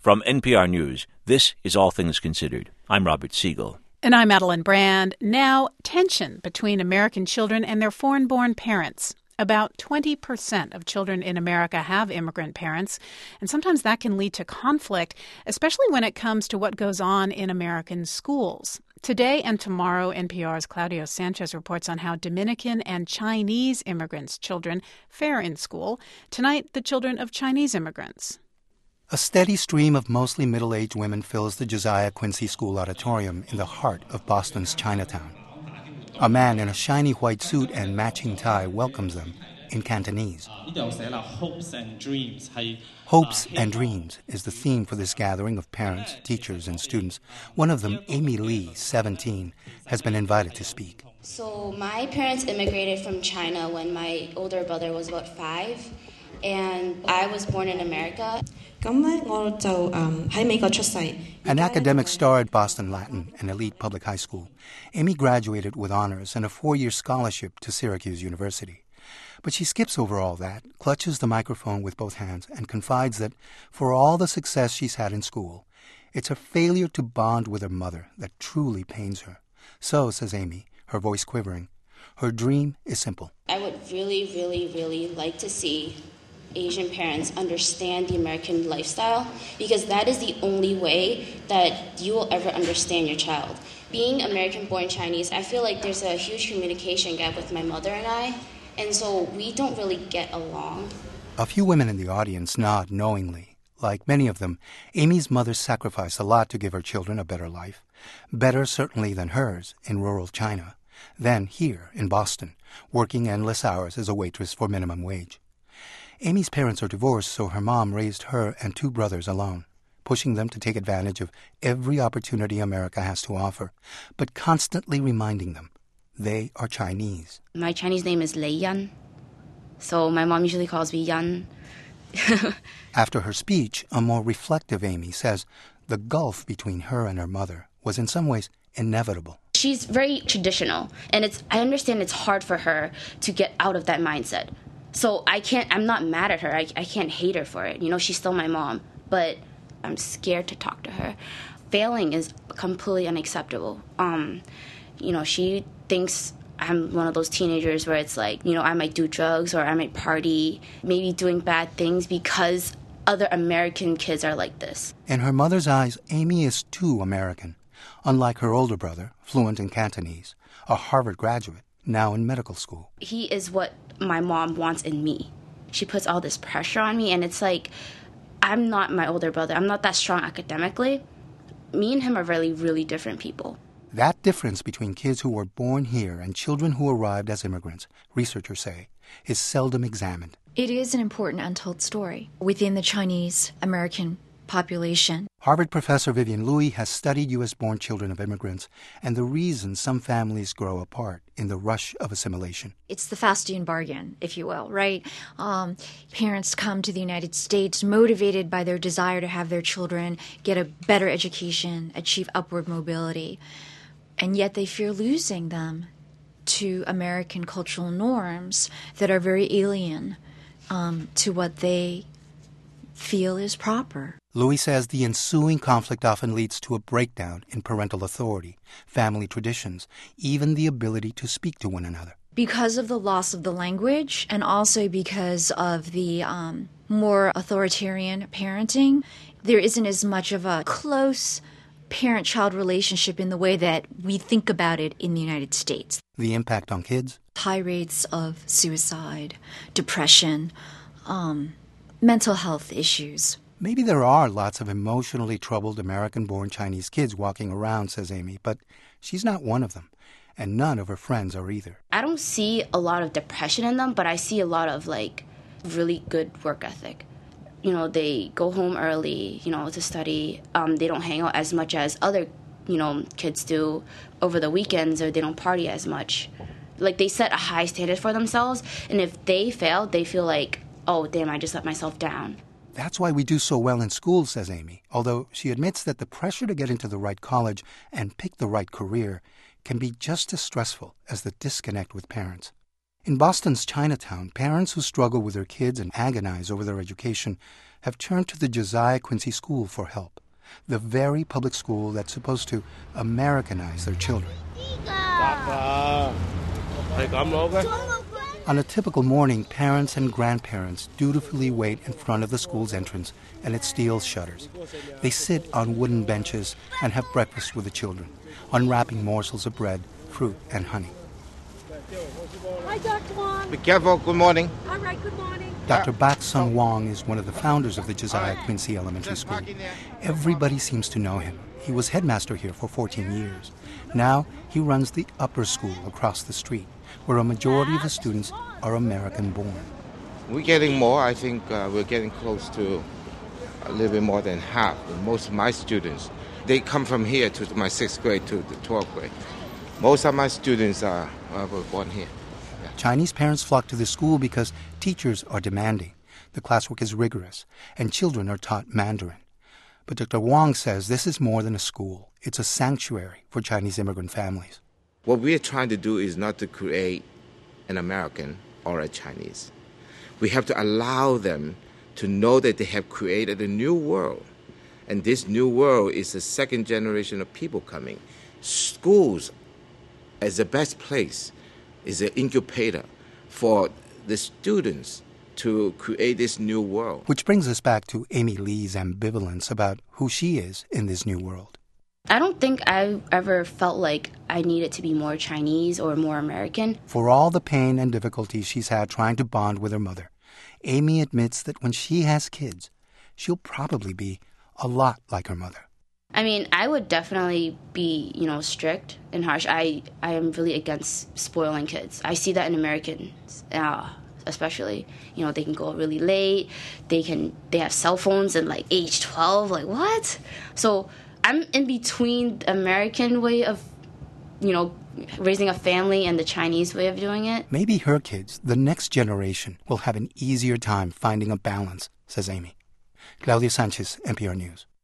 From NPR News, this is All Things Considered. I'm Robert Siegel. And I'm Madeline Brand. Now, tension between American children and their foreign-born parents. About 20% of children in America have immigrant parents, and sometimes that can lead to conflict, especially when it comes to what goes on in American schools. Today and tomorrow, NPR's Claudio Sanchez reports on how Dominican and Chinese immigrants' children fare in school. Tonight, the children of Chinese immigrants. A steady stream of mostly middle-aged women fills the Josiah Quincy School auditorium in the heart of Boston's Chinatown. A man in a shiny white suit and matching tie welcomes them in Cantonese. Hopes and dreams is the theme for this gathering of parents, teachers, and students. One of them, Amy Lee, 17, has been invited to speak. So my parents immigrated from China when my older brother was about 5, and I was born in America. An academic star at Boston Latin, an elite public high school, Amy graduated with honors and a 4-year scholarship to Syracuse University. But she skips over all that, clutches the microphone with both hands, and confides that for all the success she's had in school, it's her failure to bond with her mother that truly pains her. So, says Amy, her voice quivering, her dream is simple. I would really, really, really like to see Asian parents understand the American lifestyle, because that is the only way that you will ever understand your child. Being American-born Chinese, I feel like there's a huge communication gap with my mother and I, and so we don't really get along. A few women in the audience nod knowingly. Like many of them, Amy's mother sacrificed a lot to give her children a better life. Better certainly than hers in rural China, than here in Boston, working endless hours as a waitress for minimum wage. Amy's parents are divorced, so her mom raised her and 2 brothers alone, pushing them to take advantage of every opportunity America has to offer, but constantly reminding them they are Chinese. My Chinese name is Lei Yan, so my mom usually calls me Yan. After her speech, a more reflective Amy says the gulf between her and her mother was in some ways inevitable. She's very traditional, and I understand it's hard for her to get out of that mindset. So I'm not mad at her. I can't hate her for it. You know, she's still my mom, but I'm scared to talk to her. Failing is completely unacceptable. She thinks I'm one of those teenagers where it's like, I might do drugs or I might party, maybe doing bad things because other American kids are like this. In her mother's eyes, Amy is too American. Unlike her older brother, fluent in Cantonese, a Harvard graduate, now in medical school. He is what my mom wants in me. She puts all this pressure on me, and it's like, I'm not my older brother. I'm not that strong academically. Me and him are really, really different people. That difference between kids who were born here and children who arrived as immigrants, researchers say, is seldom examined. It is an important untold story within the Chinese-American population. Harvard professor Vivian Louie has studied U.S.-born children of immigrants and the reasons some families grow apart in the rush of assimilation. It's the Faustian bargain, if you will, right? Parents come to the United States motivated by their desire to have their children get a better education, achieve upward mobility, and yet they fear losing them to American cultural norms that are very alien to what they feel is proper. Louis says the ensuing conflict often leads to a breakdown in parental authority, family traditions, even the ability to speak to one another. Because of the loss of the language and also because of the more authoritarian parenting, there isn't as much of a close parent-child relationship in the way that we think about it in the United States. The impact on kids? High rates of suicide, depression, mental health issues. Maybe there are lots of emotionally troubled American-born Chinese kids walking around, says Amy, but she's not one of them, and none of her friends are either. I don't see a lot of depression in them, but I see a lot of, really good work ethic. They go home early, to study. They don't hang out as much as other, kids do over the weekends, or they don't party as much. They set a high standard for themselves, and if they fail, they feel like, oh, damn, I just let myself down. That's why we do so well in school, says Amy, although she admits that the pressure to get into the right college and pick the right career can be just as stressful as the disconnect with parents. In Boston's Chinatown, parents who struggle with their kids and agonize over their education have turned to the Josiah Quincy School for help, the very public school that's supposed to Americanize their children. On a typical morning, parents and grandparents dutifully wait in front of the school's entrance and its steel shutters. They sit on wooden benches and have breakfast with the children, unwrapping morsels of bread, fruit, and honey. Hi, Dr. Wong. Be careful. Good morning. All right, good morning. Dr. Bak Sun Wong is one of the founders of the Josiah Quincy Elementary School. Everybody seems to know him. He was headmaster here for 14 years. Now he runs the upper school across the street, where a majority of the students are American-born. We're getting more. I think we're getting close to a little bit more than half. Most of my students, they come from here to my 6th grade to the 12th grade. Most of my students were born here. Yeah. Chinese parents flock to the school because teachers are demanding. The classwork is rigorous, and children are taught Mandarin. But Dr. Wong says this is more than a school. It's a sanctuary for Chinese immigrant families. What we're trying to do is not to create an American or a Chinese. We have to allow them to know that they have created a new world. And this new world is the second generation of people coming. Schools, as the best place, is an incubator for the students to create this new world. Which brings us back to Amy Lee's ambivalence about who she is in this new world. I don't think I ever felt like I needed to be more Chinese or more American. For all the pain and difficulties she's had trying to bond with her mother, Amy admits that when she has kids, she'll probably be a lot like her mother. I mean, I would definitely be, strict and harsh. I am really against spoiling kids. I see that in Americans, especially. They can go really late. They have cell phones and age 12. Like, what? So I'm in between the American way of, raising a family and the Chinese way of doing it. Maybe her kids, the next generation, will have an easier time finding a balance, says Amy. Claudia Sanchez, NPR News.